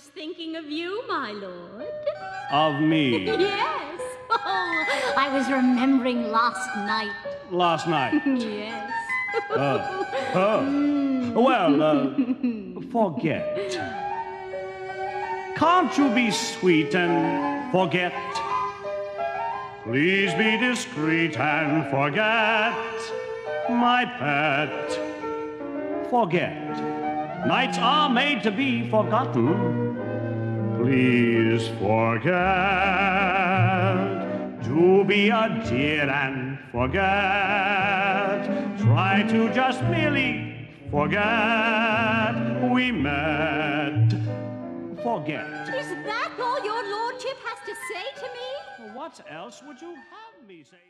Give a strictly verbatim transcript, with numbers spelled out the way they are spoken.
was thinking of you, my lord. Of me? Yes. Oh, I was remembering last night. Last night? Yes. Oh. Oh. Mm. Well, uh, forget. Can't you be sweet and forget? Please be discreet and forget, my pet. Forget. Nights are made to be forgotten. Please forget. Do be a dear and forget. Try to just merely forget we met. Forget. Is that all your lordship has to say to me? What else would you have me say?